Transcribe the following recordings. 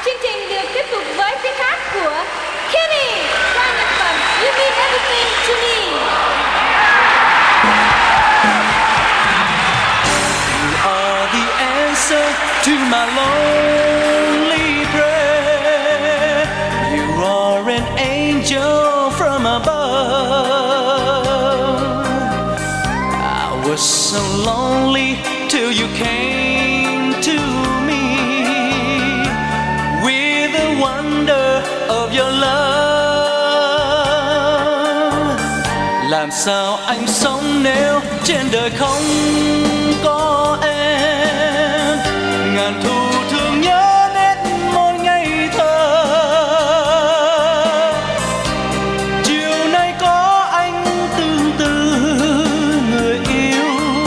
Chương trình được tiếp tục với tiếng hát của Kenny qua nhạc phẩm You Mean Everything to Me. You are the answer to my lonely prayer. You are an angel from above. I was so lonely till you came to me with the wonder of your love. Làm sao anh sống nếu trên đời không có em? Ngàn thu thương nhớ nét một ngày thơ. Chiều nay có anh tương tư người yêu,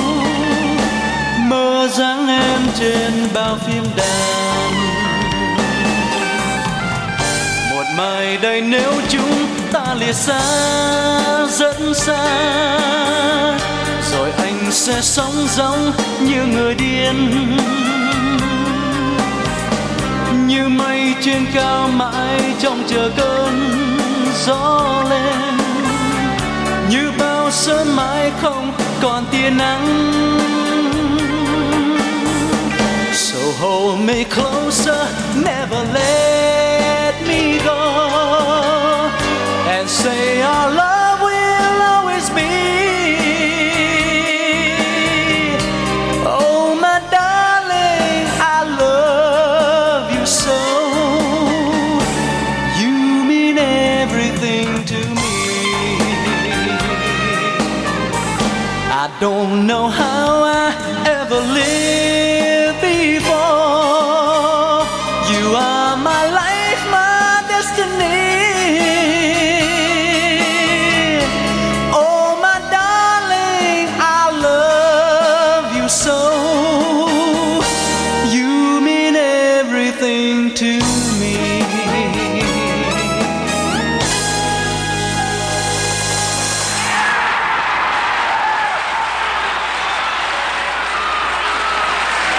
mơ dáng em trên bao phim đàn. Một mai đây nếu chúng ta lìa xa rất xa, rồi anh sẽ sống giống như người điên, như mây trên cao mãi trông chờ cơn gió lên, như bao sớm mai không còn tia nắng. So hold me closer, never let me go, and say our love will always be. Oh my darling, I love you so. You mean everything to me. I don't know how